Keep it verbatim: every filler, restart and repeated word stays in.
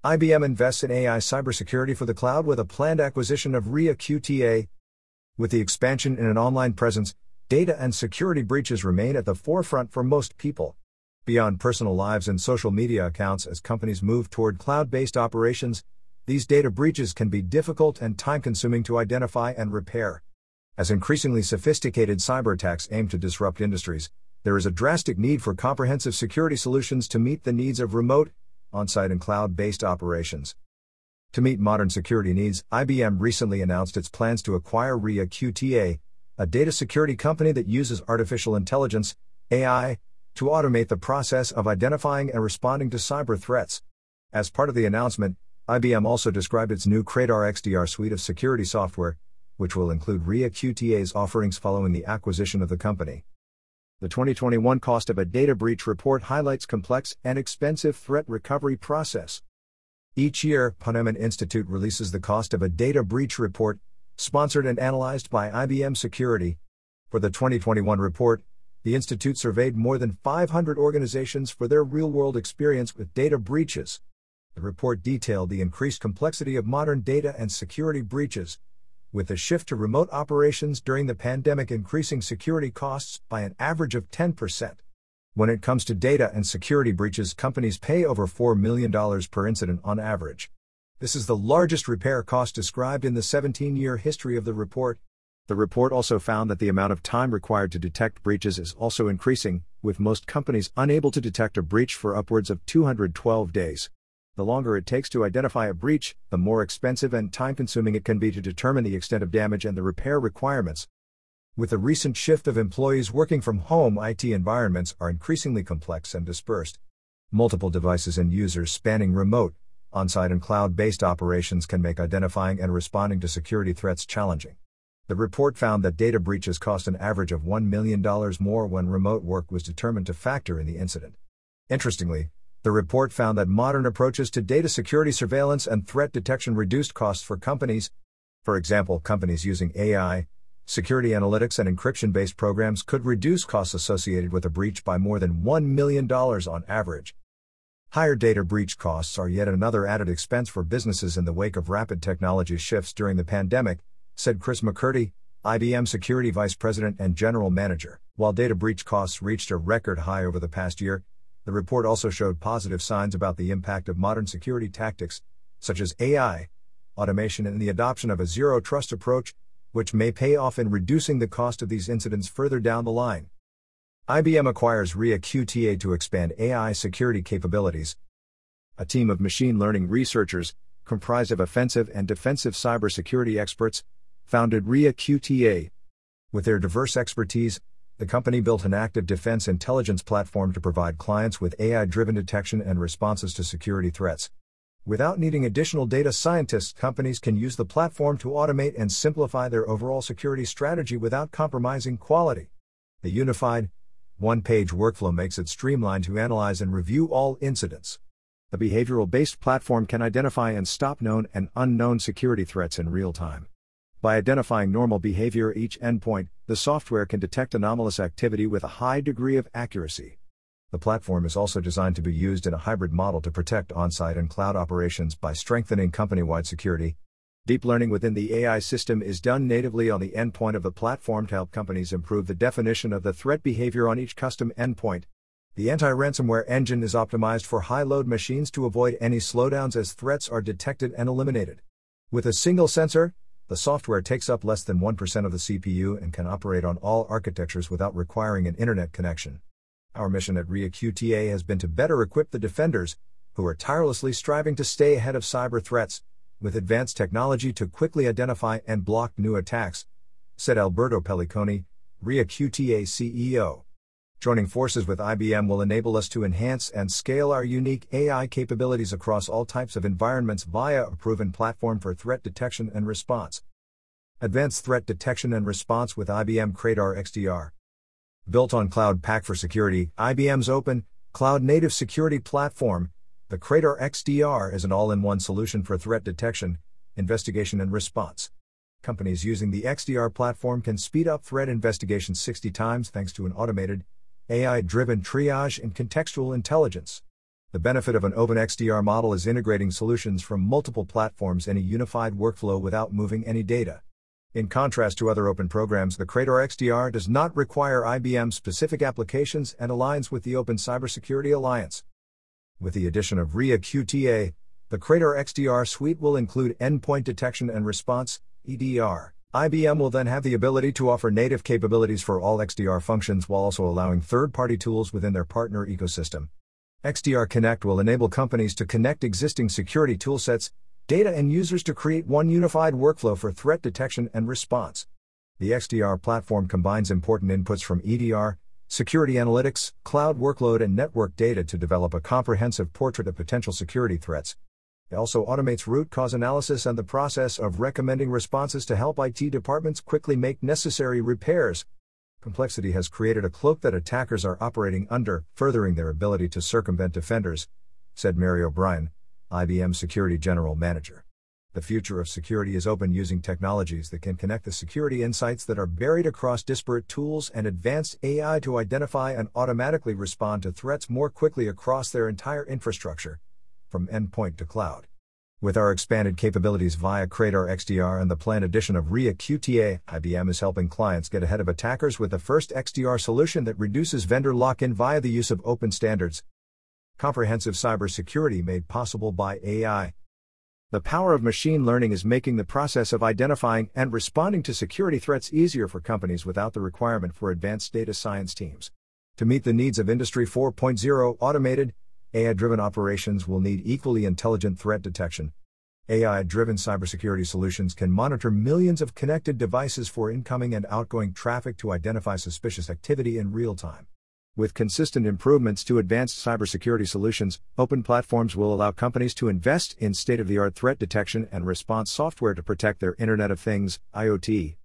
I B M invests in A I cybersecurity for the cloud with a planned acquisition of R I A Q T A. With the expansion in an online presence, data and security breaches remain at the forefront for most people. Beyond personal lives and social media accounts, as companies move toward cloud-based operations, these data breaches can be difficult and time-consuming to identify and repair. As increasingly sophisticated cyberattacks aim to disrupt industries, there is a drastic need for comprehensive security solutions to meet the needs of remote, on-site and cloud-based operations. To meet modern security needs, I B M recently announced its plans to acquire R I A Q T A, a data security company that uses artificial intelligence, A I, to automate the process of identifying and responding to cyber threats. As part of the announcement, I B M also described its new Cradar X D R suite of security software, which will include R I A Q T A's offerings following the acquisition of the company. The twenty twenty-one Cost of a Data Breach report highlights complex and expensive threat recovery process. Each year, Ponemon Institute releases the Cost of a Data Breach report, sponsored and analyzed by I B M Security. For the twenty twenty-one report, the Institute surveyed more than five hundred organizations for their real-world experience with data breaches. The report detailed the increased complexity of modern data and security breaches, with the shift to remote operations during the pandemic increasing security costs by an average of ten percent. When it comes to data and security breaches, companies pay over four million dollars per incident on average. This is the largest repair cost described in the seventeen-year history of the report. The report also found that the amount of time required to detect breaches is also increasing, with most companies unable to detect a breach for upwards of two hundred twelve days. The longer it takes to identify a breach, the more expensive and time-consuming it can be to determine the extent of damage and the repair requirements. With the recent shift of employees working from home, I T environments are increasingly complex and dispersed. Multiple devices and users spanning remote, on-site and cloud-based operations can make identifying and responding to security threats challenging. The report found that data breaches cost an average of one million dollars more when remote work was determined to factor in the incident. Interestingly, the report found that modern approaches to data security surveillance and threat detection reduced costs for companies. For example, companies using A I, security analytics and encryption-based programs could reduce costs associated with a breach by more than one million dollars on average. Higher data breach costs are yet another added expense for businesses in the wake of rapid technology shifts during the pandemic, said Chris McCurdy, I B M Security Vice President and General Manager. While data breach costs reached a record high over the past year, the report also showed positive signs about the impact of modern security tactics, such as A I, automation and the adoption of a zero-trust approach, which may pay off in reducing the cost of these incidents further down the line. I B M acquires R I A Q T A to expand A I security capabilities. A team of machine learning researchers, comprised of offensive and defensive cybersecurity experts, founded R I A Q T A. With their diverse expertise, the company built an active defense intelligence platform to provide clients with A I-driven detection and responses to security threats. Without needing additional data scientists, companies can use the platform to automate and simplify their overall security strategy without compromising quality. The unified, one-page workflow makes it streamlined to analyze and review all incidents. The behavioral-based platform can identify and stop known and unknown security threats in real time. By identifying normal behavior at each endpoint, the software can detect anomalous activity with a high degree of accuracy. The platform is also designed to be used in a hybrid model to protect on-site and cloud operations by strengthening company-wide security. Deep learning within the A I system is done natively on the endpoint of the platform to help companies improve the definition of the threat behavior on each custom endpoint. The anti-ransomware engine is optimized for high-load machines to avoid any slowdowns as threats are detected and eliminated. With a single sensor, the software takes up less than one percent of the C P U and can operate on all architectures without requiring an internet connection. Our mission at R I A Q T A has been to better equip the defenders, who are tirelessly striving to stay ahead of cyber threats, with advanced technology to quickly identify and block new attacks, said Alberto Pelliconi, R I A Q T A C E O. Joining forces with I B M will enable us to enhance and scale our unique A I capabilities across all types of environments via a proven platform for threat detection and response. Advanced Threat Detection and Response with I B M Cradar X D R. Built on Cloud Pak for Security, I B M's open, cloud-native security platform, the Cradar X D R is an all-in-one solution for threat detection, investigation and response. Companies using the X D R platform can speed up threat investigations sixty times thanks to an automated, A I-driven triage and contextual intelligence. The benefit of an open X D R model is integrating solutions from multiple platforms in a unified workflow without moving any data. In contrast to other open programs, the Krator X D R does not require I B M-specific applications and aligns with the Open Cybersecurity Alliance. With the addition of R I A Q T A, the Krator X D R suite will include Endpoint Detection and Response, E D R. I B M will then have the ability to offer native capabilities for all X D R functions while also allowing third-party tools within their partner ecosystem. X D R Connect will enable companies to connect existing security toolsets, data and users to create one unified workflow for threat detection and response. The X D R platform combines important inputs from E D R, security analytics, cloud workload and network data to develop a comprehensive portrait of potential security threats. It also automates root cause analysis and the process of recommending responses to help I T departments quickly make necessary repairs. Complexity has created a cloak that attackers are operating under, furthering their ability to circumvent defenders, said Mary O'Brien, I B M Security General Manager. The future of security is open, using technologies that can connect the security insights that are buried across disparate tools and advanced A I to identify and automatically respond to threats more quickly across their entire infrastructure, from endpoint to cloud. With our expanded capabilities via Krator X D R and the planned addition of R I A Q T A, I B M is helping clients get ahead of attackers with the first X D R solution that reduces vendor lock-in via the use of open standards. Comprehensive cybersecurity made possible by A I. The power of machine learning is making the process of identifying and responding to security threats easier for companies without the requirement for advanced data science teams. To meet the needs of Industry four point oh, automated, A I-driven operations will need equally intelligent threat detection. A I-driven cybersecurity solutions can monitor millions of connected devices for incoming and outgoing traffic to identify suspicious activity in real time. With consistent improvements to advanced cybersecurity solutions, open platforms will allow companies to invest in state-of-the-art threat detection and response software to protect their Internet of Things, I O T,